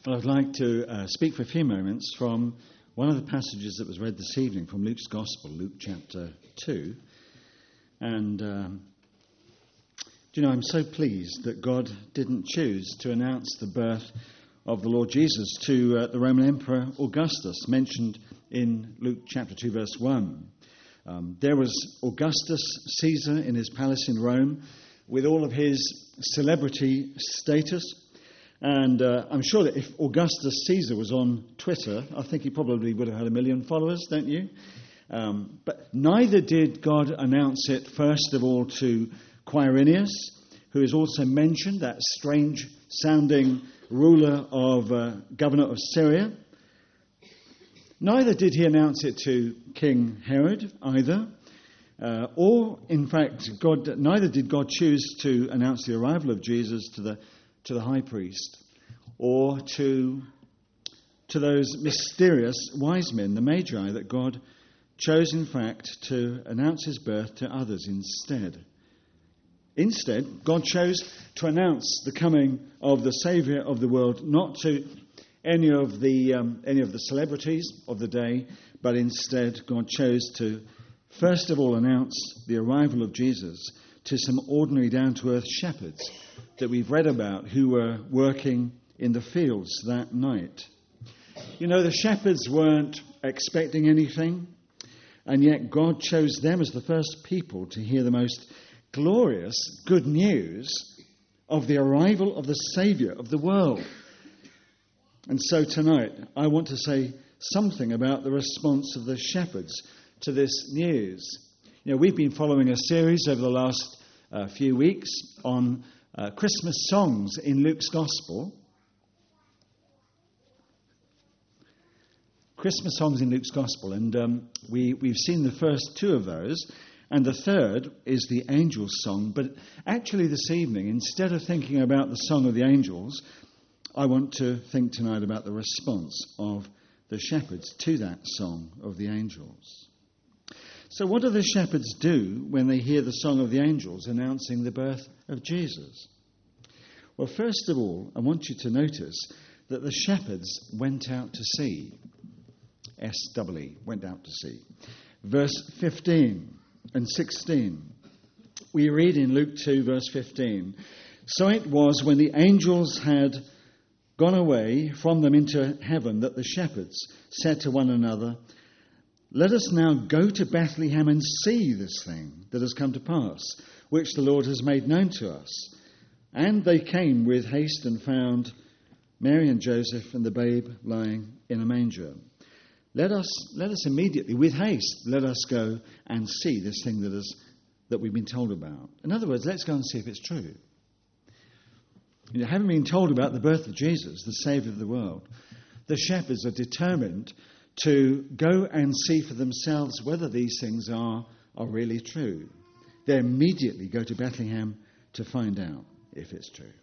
Well, I'd like to speak for a few moments from one of the passages that was read this evening from Luke's Gospel, Luke chapter 2. And, I'm so pleased that God didn't choose to announce the birth of the Lord Jesus to the Roman Emperor Augustus, mentioned in Luke chapter 2, verse 1. There was Augustus Caesar in his palace in Rome with all of his celebrity status. And I'm sure that if Augustus Caesar was on Twitter, I think he probably would have had 1 million followers, don't you? But neither did God announce it, first of all, to Quirinius, who is also mentioned, that strange-sounding ruler governor of Syria. Neither did he announce it to King Herod either. Neither did God choose to announce the arrival of Jesus to the high priest, or to those mysterious wise men, the Magi, that God chose, in fact, to announce his birth to others instead. Instead, God chose to announce the coming of the Saviour of the world, not to any of the celebrities of the day, but instead God chose to, first of all, announce the arrival of Jesus to some ordinary down-to-earth shepherds that we've read about who were working in the fields that night. The shepherds weren't expecting anything, and yet God chose them as the first people to hear the most glorious good news of the arrival of the Saviour of the world. And so tonight I want to say something about the response of the shepherds to this news. We've been following a series over the last few weeks on Christmas songs in Luke's Gospel. Christmas songs in Luke's Gospel, and we've seen the first two of those, and the third is the Angels' Song. But actually this evening, instead of thinking about the Song of the Angels, I want to think tonight about the response of the shepherds to that Song of the Angels. So what do the shepherds do when they hear the Song of the Angels announcing the birth of Jesus? Well, first of all, I want you to notice that the shepherds went out to sea. S-E-E, went out to sea. Verse 15 and 16. We read in Luke 2, verse 15, "So it was when the angels had gone away from them into heaven that the shepherds said to one another, 'Let us now go to Bethlehem and see this thing that has come to pass, which the Lord has made known to us.' And they came with haste and found Mary and Joseph and the babe lying in a manger." Let us immediately, with haste, let us go and see this thing that we've been told about. In other words, let's go and see if it's true. Having been told about the birth of Jesus, the Saviour of the world, the shepherds are determined to go and see for themselves whether these things are really true. They immediately go to Bethlehem to find out if it's true.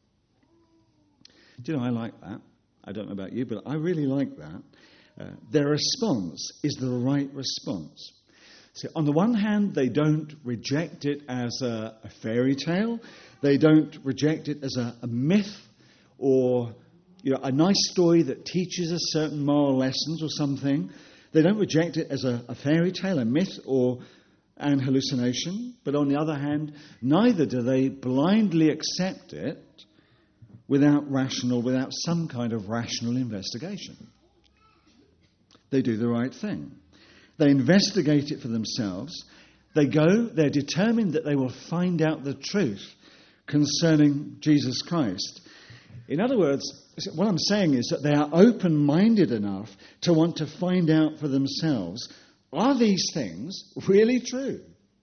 I like that. I don't know about you, but I really like that. Their response is the right response. So on the one hand, they don't reject it as a fairy tale. They don't reject it as a myth or a nice story that teaches us certain moral lessons or something. They don't reject it as a fairy tale, a myth, or an hallucination. But on the other hand, neither do they blindly accept it without some kind of rational investigation. They do the right thing. They investigate it for themselves. They're determined that they will find out the truth concerning Jesus Christ. In other words, what I'm saying is that they are open-minded enough to want to find out for themselves, are these things really true?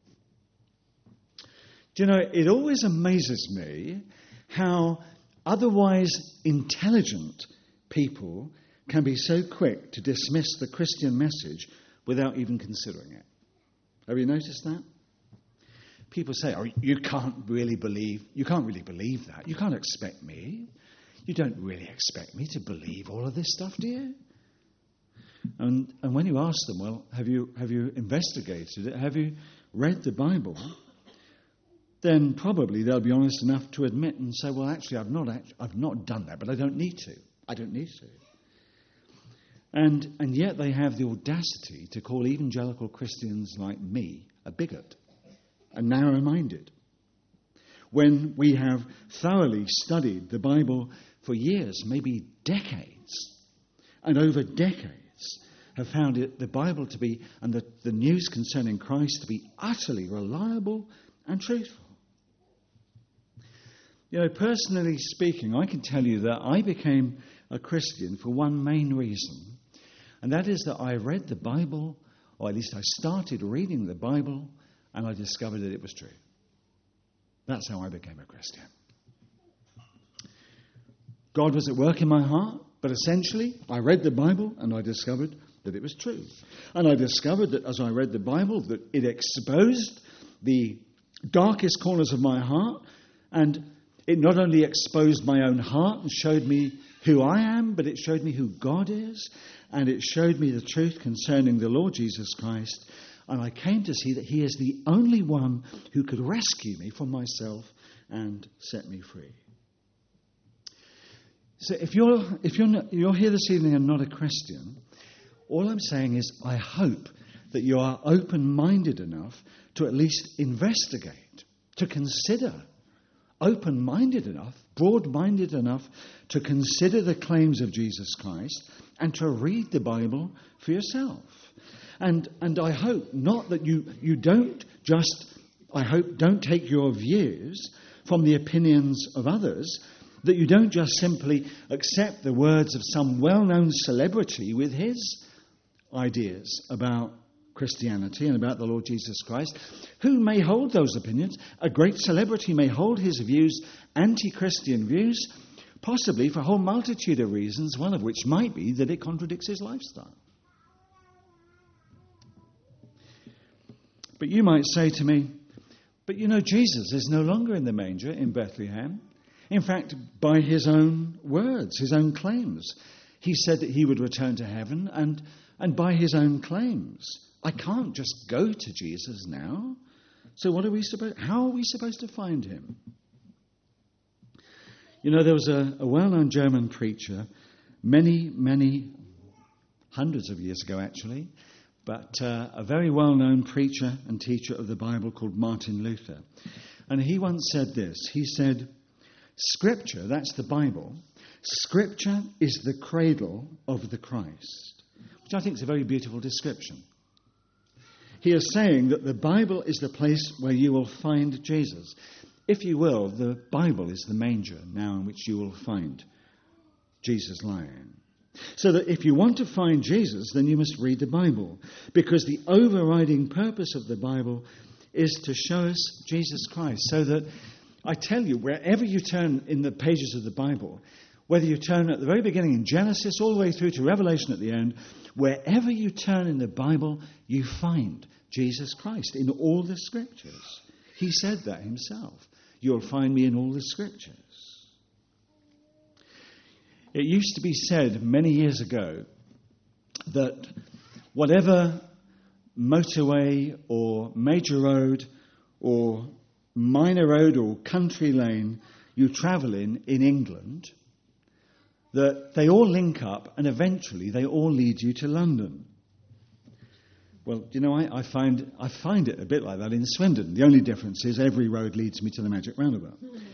It always amazes me how otherwise intelligent people can be so quick to dismiss the Christian message without even considering it. Have you noticed that? People say, you can't really believe that. You can't expect me. You don't really expect me to believe all of this stuff, do you? And when you ask them, well, have you investigated it? Have you read the Bible? Then probably they'll be honest enough to admit and say, well, actually, I've not done that, but I don't need to. I don't need to. And yet they have the audacity to call evangelical Christians like me a bigot, a narrow-minded, when we have thoroughly studied the Bible for years, maybe decades, and over decades have found the Bible to be, and the news concerning Christ to be utterly reliable and truthful. You know, personally speaking, I can tell you that I became a Christian for one main reason, and that is that I read the Bible, or at least I started reading the Bible, and I discovered that it was true. That's how I became a Christian. God was at work in my heart, but essentially I read the Bible and I discovered that it was true. And I discovered that as I read the Bible, that it exposed the darkest corners of my heart, and it not only exposed my own heart and showed me who I am, but it showed me who God is, and it showed me the truth concerning the Lord Jesus Christ. And I came to see that He is the only one who could rescue me from myself and set me free. So if you're here this evening and not a Christian, all I'm saying is I hope that you are open-minded enough to at least investigate, to consider, open-minded enough, broad-minded enough to consider the claims of Jesus Christ and to read the Bible for yourself. And I hope not that you don't just, I hope, don't take your views from the opinions of others, that you don't just simply accept the words of some well-known celebrity with his ideas about Christianity and about the Lord Jesus Christ, who may hold those opinions. A great celebrity may hold his views, anti-Christian views, possibly for a whole multitude of reasons, one of which might be that it contradicts his lifestyle. But you might say to me, but you know, Jesus is no longer in the manger in Bethlehem. In fact, by his own words, his own claims, he said that he would return to heaven, and by his own claims, I can't just go to Jesus now. So how are we supposed to find him? You know, there was a well-known German preacher many hundreds of years ago, actually, but a very well-known preacher and teacher of the Bible called Martin Luther. And he once said this. He said, Scripture, that's the Bible, Scripture is the cradle of the Christ, which I think is a very beautiful description. He is saying that the Bible is the place where you will find Jesus. If you will, the Bible is the manger now in which you will find Jesus lying. So that if you want to find Jesus, then you must read the Bible, because the overriding purpose of the Bible is to show us Jesus Christ. So that, I tell you, wherever you turn in the pages of the Bible, whether you turn at the very beginning in Genesis all the way through to Revelation at the end, wherever you turn in the Bible, you find Jesus Christ in all the Scriptures. He said that himself. You'll find me in all the Scriptures. It used to be said many years ago that whatever motorway or major road or minor road or country lane you travel in England, that they all link up and eventually they all lead you to London. Well, you know, I find it a bit like that in Swindon. The only difference is every road leads me to the magic roundabout.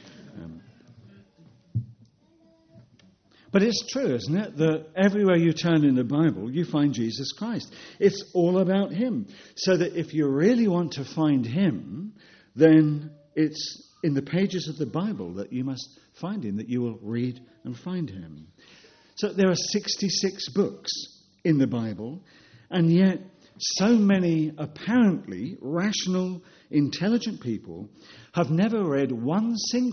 But it's true, isn't it, that everywhere you turn in the Bible, you find Jesus Christ. It's all about him. So that if you really want to find him, then it's in the pages of the Bible that you must find him, that you will read and find him. So there are 66 books in the Bible, and yet so many apparently rational, intelligent people have not read one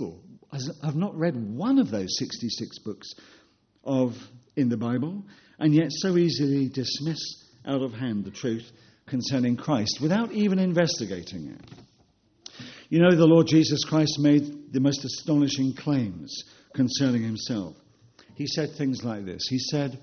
of those 66 books in the Bible, and yet so easily dismiss out of hand the truth concerning Christ without even investigating it. You know, the Lord Jesus Christ made the most astonishing claims concerning himself. He said things like this. He said,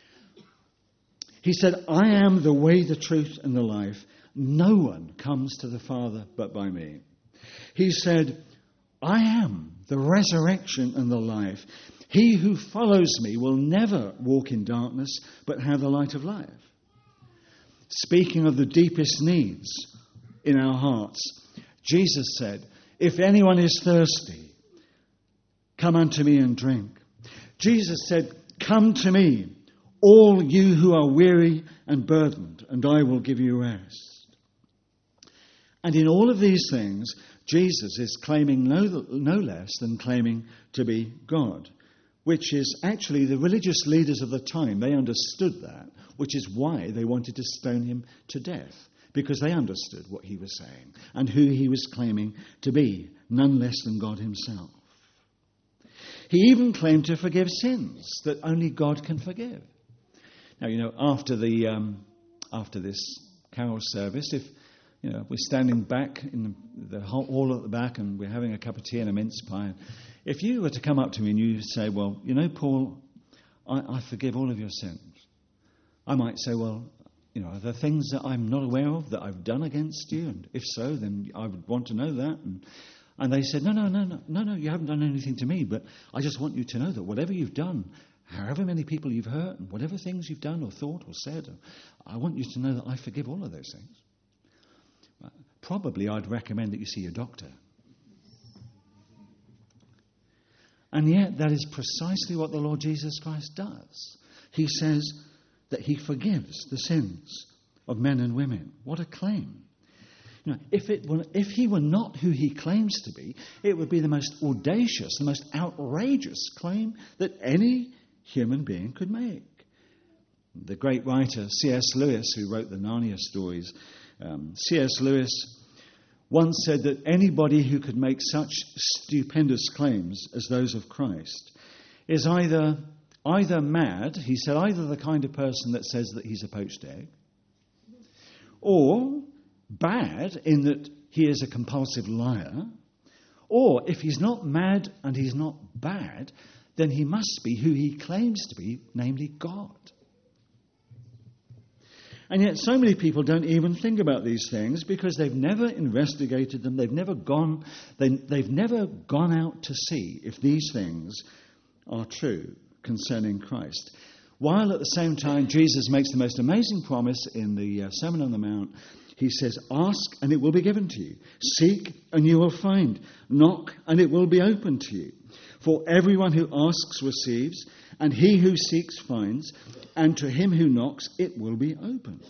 I am the way, the truth, and the life. No one comes to the Father but by me. He said, I am the resurrection and the life. He who follows me will never walk in darkness, but have the light of life. Speaking of the deepest needs in our hearts, Jesus said, if anyone is thirsty, come unto me and drink. Jesus said, come to me, all you who are weary and burdened, and I will give you rest. And in all of these things, Jesus is claiming no less than claiming to be God, which is actually the religious leaders of the time. They understood that, which is why they wanted to stone him to death, because they understood what he was saying and who he was claiming to be, none less than God himself. He even claimed to forgive sins that only God can forgive. Now, after this carol service, if we're standing back in the hall at the back and we're having a cup of tea and a mince pie, if you were to come up to me and you say, well, Paul, I forgive all of your sins, I might say, well, are there things that I'm not aware of that I've done against you? And if so, then I would want to know that. And they said, no, you haven't done anything to me, but I just want you to know that whatever you've done, however many people you've hurt, and whatever things you've done or thought or said, I want you to know that I forgive all of those things. Probably I'd recommend that you see a doctor. And yet that is precisely what the Lord Jesus Christ does. He says that he forgives the sins of men and women. What a claim. If he were not who he claims to be, it would be the most audacious, the most outrageous claim that any human being could make. The great writer C.S. Lewis, who wrote the Narnia stories, C.S. Lewis once said that anybody who could make such stupendous claims as those of Christ is either mad, he said, either the kind of person that says that he's a poached egg, or bad in that he is a compulsive liar, or if he's not mad and he's not bad, then he must be who he claims to be, namely God. And yet so many people don't even think about these things because they've never investigated them, they've never gone out to see if these things are true concerning Christ. While at the same time Jesus makes the most amazing promise in the Sermon on the Mount. He says, ask and it will be given to you. Seek and you will find. Knock and it will be opened to you. For everyone who asks receives, and he who seeks finds, and to him who knocks it will be opened.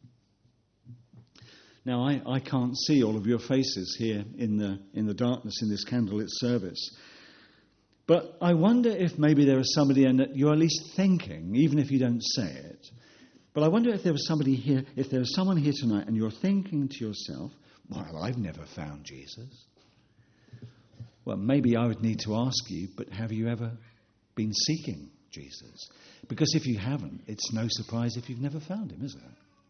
Now, I can't see all of your faces here in the darkness in this candlelit service. But I wonder if maybe there is somebody in that you're at least thinking, even if you don't say it. But I wonder if there was somebody here, if there was someone here tonight and you're thinking to yourself, well, I've never found Jesus. Well, maybe I would need to ask you, but have you ever been seeking Jesus? Because if you haven't, it's no surprise if you've never found him, is it?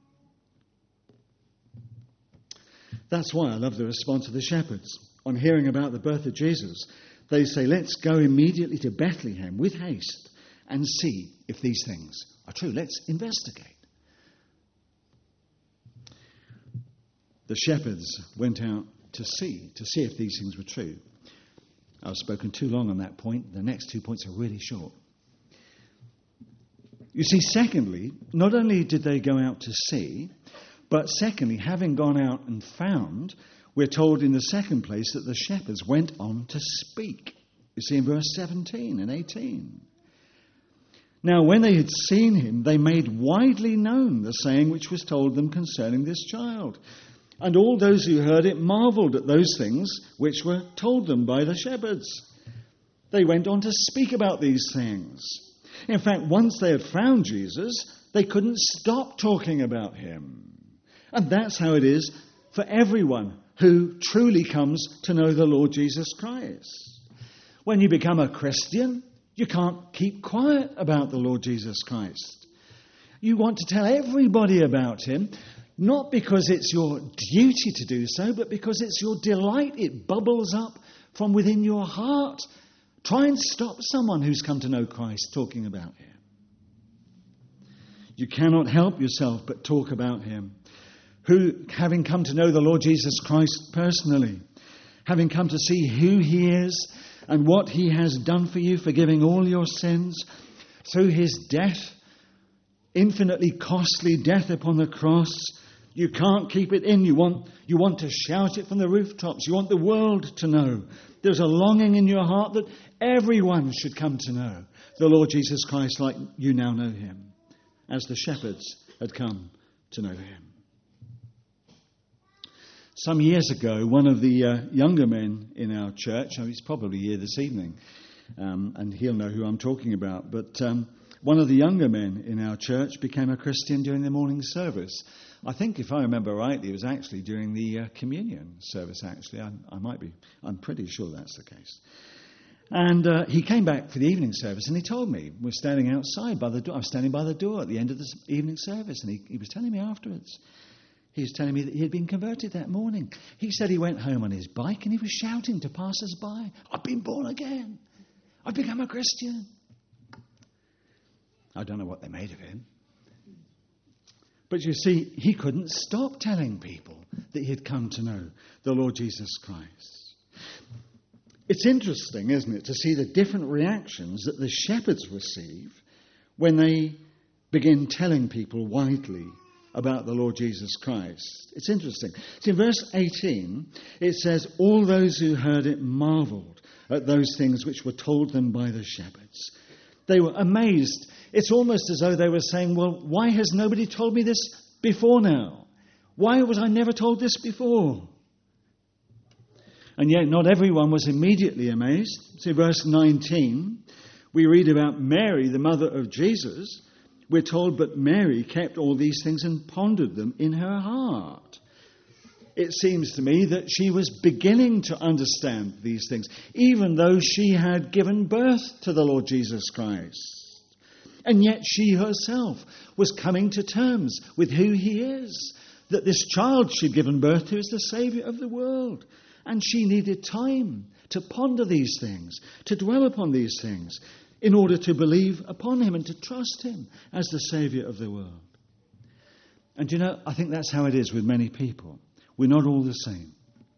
That's why I love the response of the shepherds. On hearing about the birth of Jesus, they say, let's go immediately to Bethlehem with haste and see if these things are true. Let's investigate. The shepherds went out to see if these things were true. I've spoken too long on that point. The next 2 points are really short. You see, secondly, not only did they go out to see, but secondly, having gone out and found, we're told in the second place that the shepherds went on to speak. You see in verse 17 and 18. Now, when they had seen him, they made widely known the saying which was told them concerning this child. And all those who heard it marveled at those things which were told them by the shepherds. They went on to speak about these things. In fact, once they had found Jesus, they couldn't stop talking about him. And that's how it is for everyone who truly comes to know the Lord Jesus Christ. When you become a Christian, you can't keep quiet about the Lord Jesus Christ. You want to tell everybody about him, not because it's your duty to do so, but because it's your delight. It bubbles up from within your heart. Try and stop someone who's come to know Christ talking about him. You cannot help yourself but talk about him. Who, having come to know the Lord Jesus Christ personally, having come to see who he is, and what he has done for you, forgiving all your sins through his death, infinitely costly death upon the cross. You can't keep it in. You want to shout it from the rooftops. You want the world to know. There's a longing in your heart that everyone should come to know the Lord Jesus Christ like you now know him, as the shepherds had come to know him. Some years ago, one of the younger men in our church, he's probably here this evening, and he'll know who I'm talking about, but one of the younger men in our church became a Christian during the morning service. I think, if I remember rightly, it was actually during the communion service, actually. I'm pretty sure that's the case. And he came back for the evening service, and he told me, we're standing outside by the door. I was standing by the door at the end of the evening service, and he was telling me afterwards. He was telling me that he had been converted that morning. He said he went home on his bike, and he was shouting to passers-by, I've been born again. I've become a Christian. I don't know what they made of him. But you see, he couldn't stop telling people that he had come to know the Lord Jesus Christ. It's interesting, isn't it, to see the different reactions that the shepherds receive when they begin telling people widely about the Lord Jesus Christ. It's interesting. See, in verse 18, it says, all those who heard it marveled at those things which were told them by the shepherds. They were amazed. It's almost as though they were saying, well, why has nobody told me this before now? Why was I never told this before? And yet not everyone was immediately amazed. See, verse 19, we read about Mary, the mother of Jesus. We're told, but Mary kept all these things and pondered them in her heart. It seems to me that she was beginning to understand these things, even though she had given birth to the Lord Jesus Christ. And yet she herself was coming to terms with who he is, that this child she'd given birth to is the Saviour of the world. And she needed time to ponder these things, to dwell upon these things, in order to believe upon him and to trust him as the Saviour of the world. And you know, I think that's how it is with many people. We're not all the same.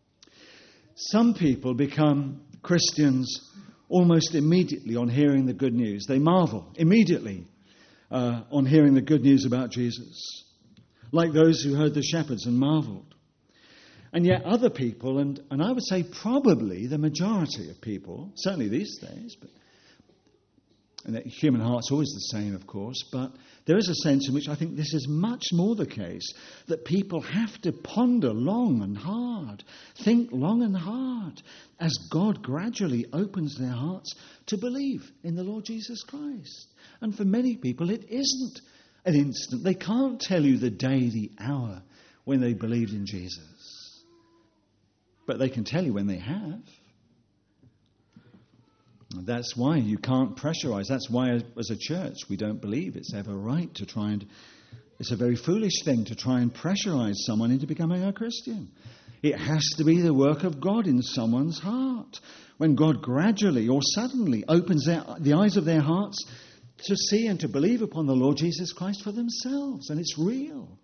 Some people become Christians almost immediately on hearing the good news. They marvel immediately on hearing the good news about Jesus, like those who heard the shepherds and marveled. And yet other people, and I would say probably the majority of people, certainly these days, and the human heart's always the same, of course, but there is a sense in which I think this is much more the case, that people have to ponder long and hard, think long and hard, as God gradually opens their hearts to believe in the Lord Jesus Christ. And for many people, it isn't an instant. They can't tell you the day, the hour when they believed in Jesus. But they can tell you when they have. That's why you can't pressurize. That's why, as a church, we don't believe it's ever right to try and... It's a very foolish thing to try and pressurize someone into becoming a Christian. It has to be the work of God in someone's heart. When God gradually or suddenly opens the eyes of their hearts to see and to believe upon the Lord Jesus Christ for themselves. And it's real.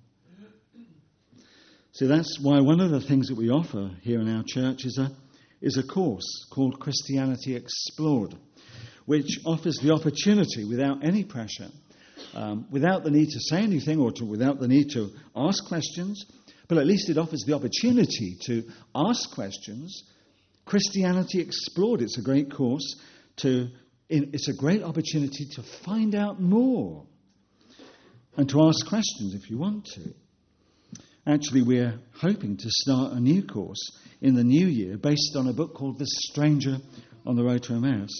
So that's why one of the things that we offer here in our church is a course called Christianity Explored, which offers the opportunity without any pressure, without the need to say anything or without the need to ask questions, but at least it offers the opportunity to ask questions. Christianity Explored, it's a great course. It's a great opportunity to find out more and to ask questions if you want to. Actually, we're hoping to start a new course in the new year based on a book called The Stranger on the Road to Emmaus.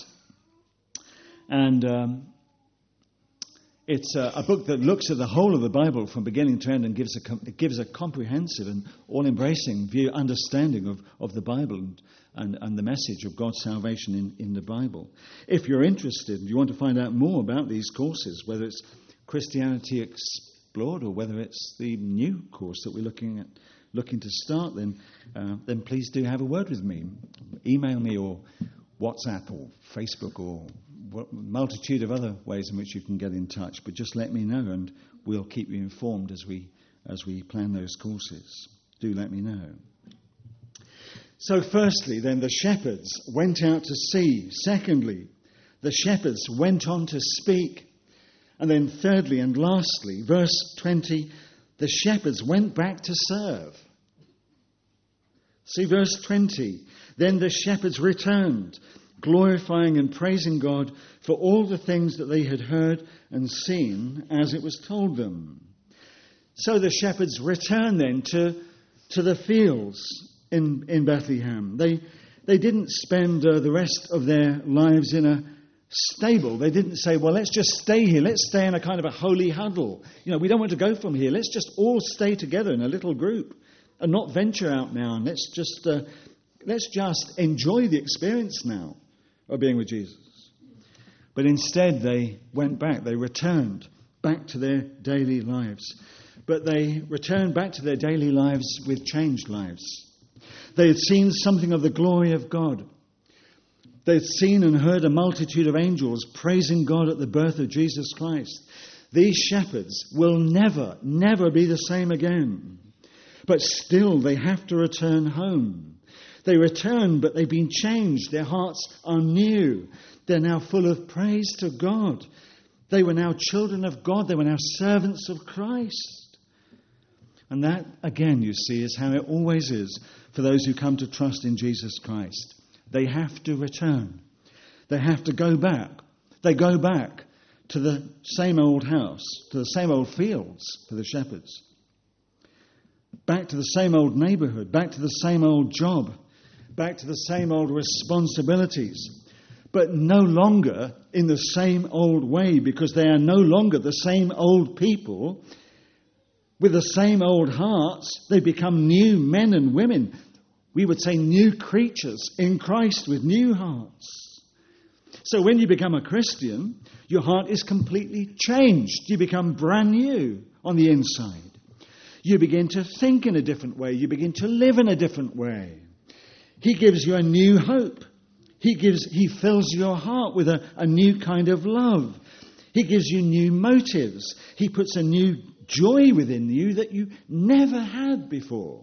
And it's a book that looks at the whole of the Bible from beginning to end and gives a comprehensive and all-embracing understanding of the Bible and the message of God's salvation in the Bible. If you're interested and you want to find out more about these courses, whether it's Christianity Explored or whether it's the new course that we're looking to start, then please do have a word with me. Email me or WhatsApp or Facebook or a multitude of other ways in which you can get in touch. But just let me know and we'll keep you informed as we plan those courses. Do let me know. So firstly, then, the shepherds went out to see. Secondly, the shepherds went on to speak. And then thirdly and lastly, verse 20, the shepherds went back to serve. See verse 20. Then the shepherds returned, glorifying and praising God for all the things that they had heard and seen as it was told them. So the shepherds returned then to the fields in Bethlehem. They didn't spend the rest of their lives in a stable. They didn't say, well, let's just stay here. Let's stay in a kind of a holy huddle. We don't want to go from here. Let's just all stay together in a little group and not venture out now. And let's just enjoy the experience now of being with Jesus. But instead they went back. They returned back to their daily lives. But they returned back to their daily lives with changed lives. They had seen something of the glory of God. They had seen and heard a multitude of angels praising God at the birth of Jesus Christ. These shepherds will never, never be the same again. But still they have to return home. They return, but they've been changed. Their hearts are new. They're now full of praise to God. They were now children of God. They were now servants of Christ. And that, again, you see, is how it always is for those who come to trust in Jesus Christ. They have to return. They have to go back. They go back to the same old house, to the same old fields for the shepherds. Back to the same old neighborhood, back to the same old job, back to the same old responsibilities, but no longer in the same old way, because they are no longer the same old people with the same old hearts. They become new men and women. We would say new creatures in Christ with new hearts. So when you become a Christian, your heart is completely changed. You become brand new on the inside. You begin to think in a different way. You begin to live in a different way. He gives you a new hope. He fills your heart with a new kind of love. He gives you new motives. He puts a new joy within you that you never had before.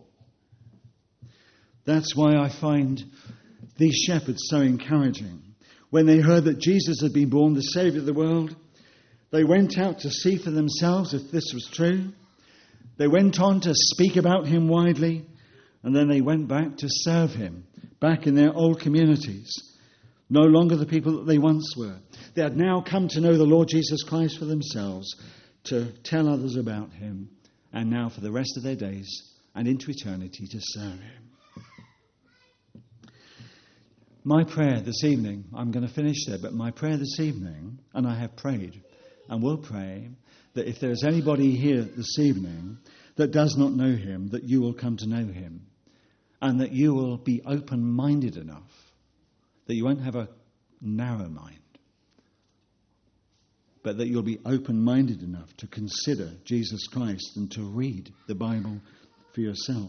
That's why I find these shepherds so encouraging. When they heard that Jesus had been born, the Saviour of the world, they went out to see for themselves if this was true. They went on to speak about him widely, and then they went back to serve him, back in their old communities. No longer the people that they once were. They had now come to know the Lord Jesus Christ for themselves, to tell others about him, and now for the rest of their days and into eternity to serve him. My prayer this evening, I'm going to finish there, but my prayer this evening, and I have prayed and will pray, that if there is anybody here this evening that does not know him, that you will come to know him, and that you will be open-minded enough, that you won't have a narrow mind, but that you'll be open-minded enough to consider Jesus Christ and to read the Bible for yourself.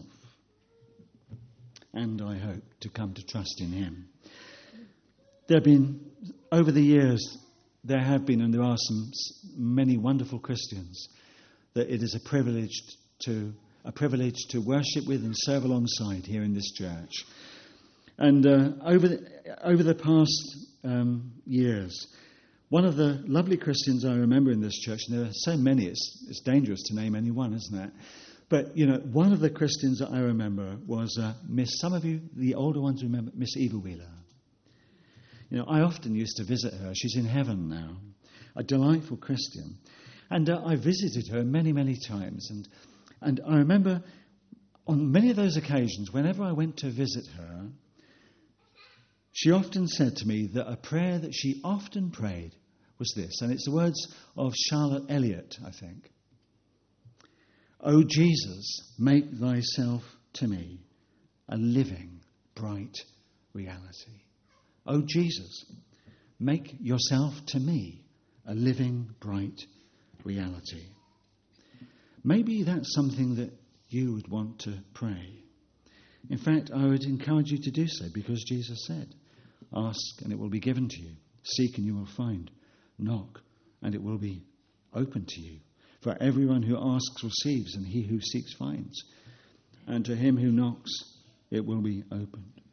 And I hope to come to trust in him. There have been, over the years, there have been and there are many wonderful Christians that it is a privilege to worship with and serve alongside here in this church. And over the past years, one of the lovely Christians I remember in this church, and there are so many, it's dangerous to name any one, isn't it? But, one of the Christians that I remember was some of you, the older ones, remember Miss Eva Wheeler. I often used to visit her. She's in heaven now. A delightful Christian. And I visited her many, many times. And I remember on many of those occasions, whenever I went to visit her, she often said to me that a prayer that she often prayed was this. And it's the words of Charlotte Elliott, I think. "O Jesus, make thyself to me a living, bright reality." Oh, Jesus, make yourself to me a living, bright reality. Maybe that's something that you would want to pray. In fact, I would encourage you to do so, because Jesus said, "Ask and it will be given to you. Seek and you will find. Knock and it will be open to you. For everyone who asks receives, and he who seeks finds. And to him who knocks it will be opened.